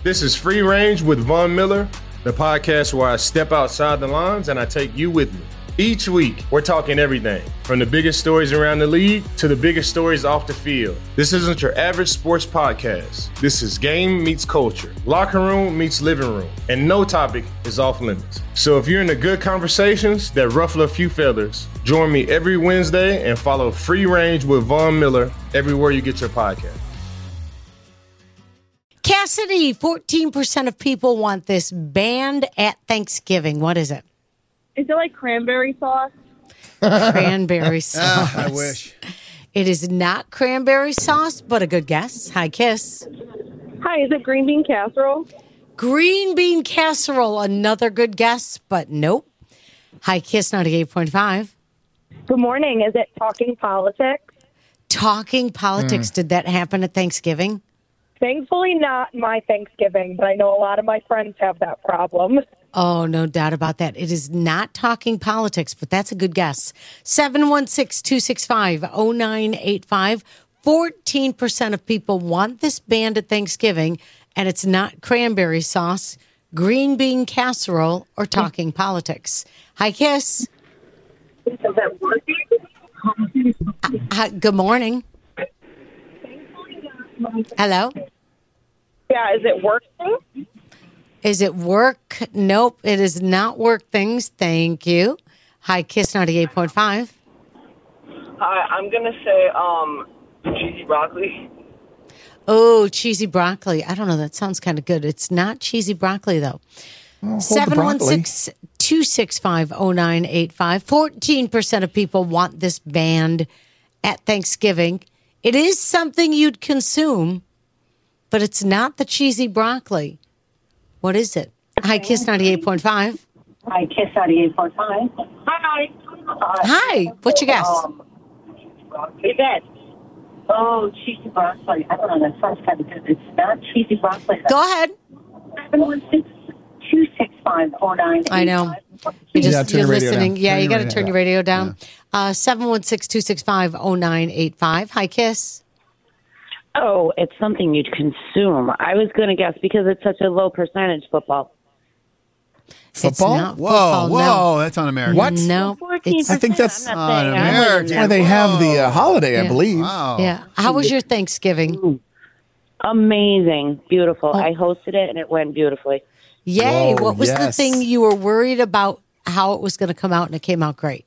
This is Free Range with Von Miller, the podcast where I step outside the lines and I take you with me. Each week, we're talking everything from the biggest stories around the league to the biggest stories off the field. This isn't your average sports podcast. This is game meets culture, locker room meets living room, and no topic is off limits. So if you're into good conversations that ruffle a few feathers, join me every Wednesday and follow Free Range with Von Miller everywhere you get your podcast. Cassidy, 14% of people want this banned at Thanksgiving. What is it? Is it like cranberry sauce? Cranberry sauce. I wish. It is not cranberry sauce, but a good guess. Hi, Kiss. Hi, is it green bean casserole? Green bean casserole, another good guess, but nope. Hi, Kiss 98.5. Good morning. Is it talking politics? Talking politics. Did that happen at Thanksgiving? Thankfully not my Thanksgiving, but I know a lot of my friends have that problem. Oh, no doubt about that. It is not talking politics, but that's a good guess. 716-265-0985. 14% of people want this banned at Thanksgiving, and it's not cranberry sauce, green bean casserole, or talking politics. Hi, Kiss. Is that working? Good morning. Hello? Yeah, is it working? Is it work? Nope, it is not work things. Thank you. Hi, Kiss 98.5. Hi, I'm going to say cheesy broccoli. Oh, cheesy broccoli. I don't know. That sounds kind of good. It's not cheesy broccoli, though. 716-265-0985. 14% of people want this banned at Thanksgiving. It is something you'd consume, but it's not the cheesy broccoli. What is it? Hi, Kiss 98.5. Hi, Kiss 98.5. Hi. Hi, what's your guess? Yvette. Oh, cheesy broccoli. I don't know. That sounds kind of good. It's not cheesy broccoli. Go ahead. 716-265-0985. I know. You're listening. Yeah, you got to turn your radio down. 716-265-0985. Hi, Kiss. Oh, it's something you'd consume. I was going to guess because it's such a low percentage football. Football? It's not football, Whoa, that's un-American. What? No. 14%. I think that's un-American. why they have the holiday, I Yeah. believe. Wow. Yeah. How was your Thanksgiving? Amazing. Beautiful. I hosted it, and it went beautifully. Yay. Whoa, What was the yes. thing you were worried about how it was going to come out, and it came out great?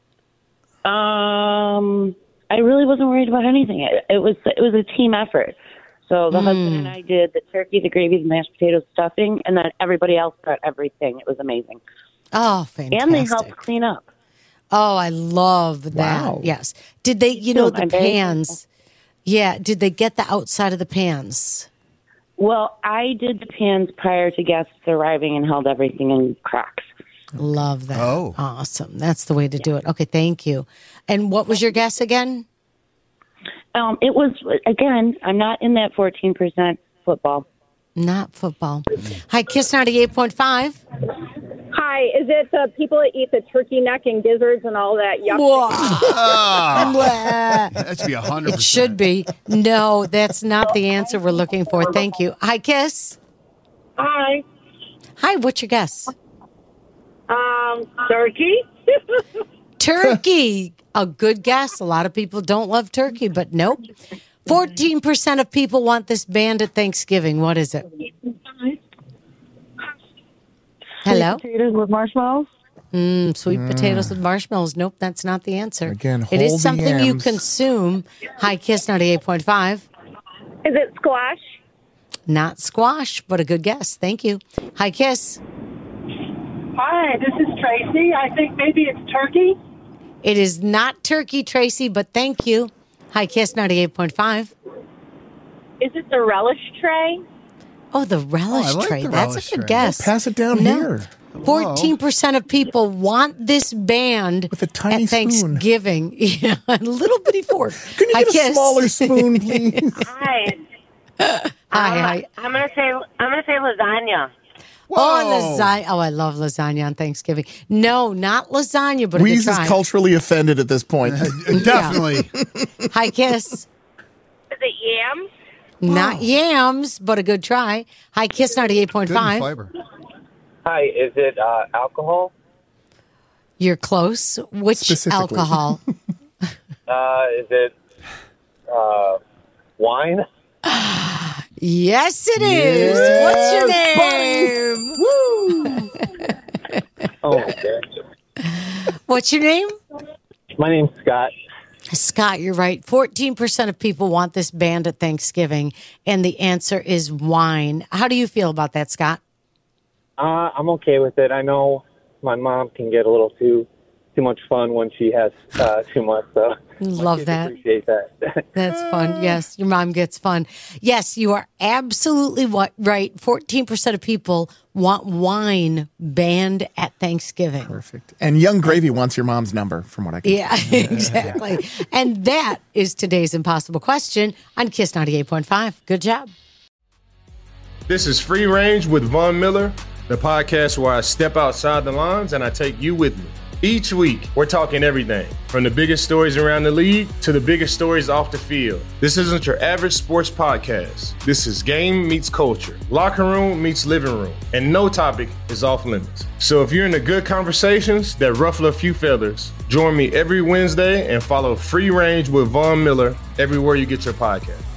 I really wasn't worried about anything. It was a team effort. So the husband and I did the turkey, the gravy, the mashed potatoes, stuffing, and then everybody else got everything. It was amazing. Oh, fantastic. And they helped clean up. Oh, I love that. Wow. Yes. Did they, the I'm very pans? Yeah. Did they get the outside of the pans? Well, I did the pans prior to guests arriving and held everything in cracks. Love that. Oh. Awesome. That's the way to do it. Okay. Thank you. And what was your guess again? It was, again, I'm not in that 14% football. Not football. Hi, Kiss 98.5. Hi, is it the people that eat the turkey neck and gizzards and all that yuck? That should be 100%. It should be. No, that's not the answer we're looking for. Thank you. Hi, Kiss. Hi. Hi, what's your guess? Turkey? Turkey. A good guess. A lot of people don't love turkey, but nope. 14% of people want this banned at Thanksgiving. What is it? Hello? Potatoes with marshmallows? Sweet potatoes with marshmallows. Nope, that's not the answer. Again, it hold is the something you yams. consume. Hi, Kiss 98.5. Is it squash? Not squash, but a good guess. Thank you. Hi, Kiss. Hi, this is Tracy. I think maybe it's turkey. It is not turkey, Tracy, but thank you. Hi, Kiss 98.5. Is it the relish tray? Oh, the relish I like tray. the That's relish a good tray. guess. Pass it down here. 14% of people want this band With a tiny at Thanksgiving. Yeah, a little bitty fork. Can you Hi, get a Kiss. smaller spoon, please? Hi. Hi. I'm gonna say lasagna. Oh, lasagna. Oh, I love lasagna on Thanksgiving. No, not lasagna, but a Weeze good is try. culturally offended at this point. Definitely. Hi, Kiss. Is it yams? Not yams, but a good try. Hi, Kiss Good in 98.5. flavor. Hi, is it alcohol? You're close. Which Specifically. alcohol? Is it wine? Yes, it is. What's your name? Oh, okay. What's your name? My name's Scott. Scott, you're right. 14% of people want this banned at Thanksgiving, and the answer is wine. How do you feel about that, Scott? I'm okay with it. I know my mom can get a little too much fun when she has too much, so Love that. appreciate that. That's fun. Yes, your mom gets fun. Yes, you are absolutely right. 14% of people want wine banned at Thanksgiving. Perfect. And Young Gravy wants your mom's number, from what I can Yeah, exactly. And that is today's impossible question on Kiss 98.5. Good job. This is Free Range with Von Miller, the podcast where I step outside the lines and I take you with me. Each week, we're talking everything from the biggest stories around the league to the biggest stories off the field. This isn't your average sports podcast. This is game meets culture, locker room meets living room, and no topic is off limits. So if you're into good conversations that ruffle a few feathers, join me every Wednesday and follow Free Range with Von Miller everywhere you get your podcast.